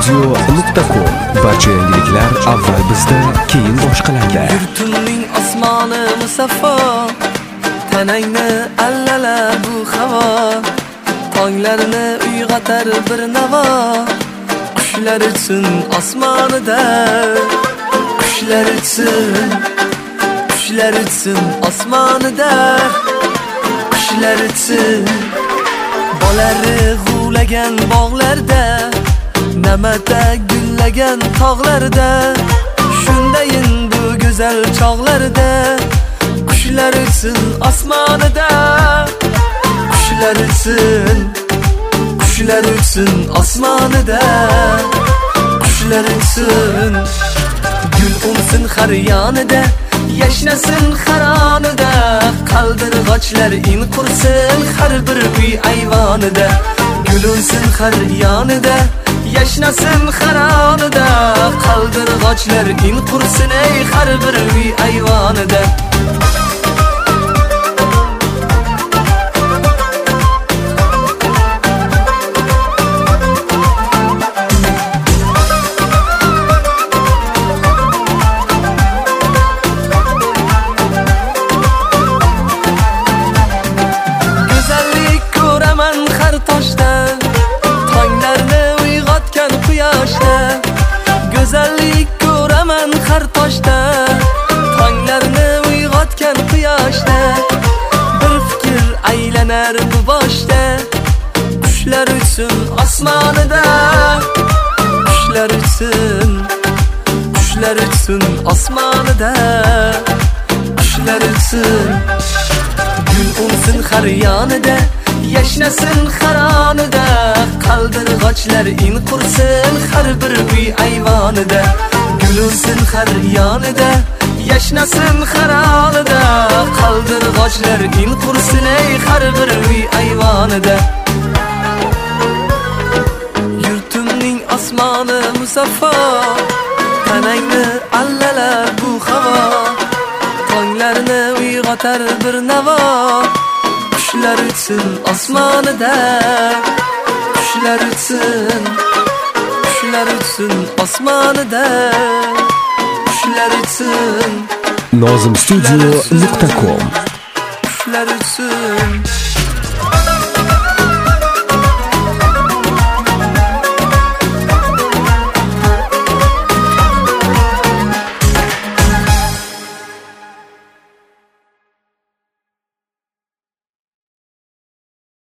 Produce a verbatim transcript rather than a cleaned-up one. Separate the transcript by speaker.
Speaker 1: studio nuqta com. Barcha yangiliklar avval bizda, keyin boshqalarda.
Speaker 2: Yurtimning osmoni musaffo, tanangni allalar bu havo. Tonglarni uyg'otar bir navo, qushlar uchun osmonida. Qushlar uchun, qushlar uchun osmonida. Qushlar uchun bolari g'ulagan bog'larda, namata gullagan tog'larda, shundayin bu go'zal chog'larda. Qushlar uchun osmonida, qushlar uchun, qushlar uchun osmonida, qushlar uchun. Gul unsin har yonida, yashnasin haronida, qaldirg'ochlar in qursin har bir uy ayvonida. Gul unsin har yonida, yashnasin haronida, qaldirg'ochlar in qursin ey har bir uy ayvonida. Go'zallik ko'raman har toshda, tonglarni uyg'otgan quyoshda. Bir fikr aylanar bu boshda, qushlar uchun osmonida. Qushlar uchun, qushlar uchun osmonida. Qushlar uchun gul unsin har yonida, yashnasin haronida, qaldirg'ochlar in qursin har bir uy ayvonida. Gul unsin har yonida, yashnasin haronida, qaldirg'ochlar in qursin ey har bir uy ayvonida. Yurtimning osmoni musaffo, tanangni allalar bu havo. Tonglarni uyg'otar bir navo, qushlar uchun osmonida. Qushlar uchun, qushlar uchun osmonida. Qushlar uchun
Speaker 1: nozim studio nuqta com.
Speaker 2: Qushlar uchun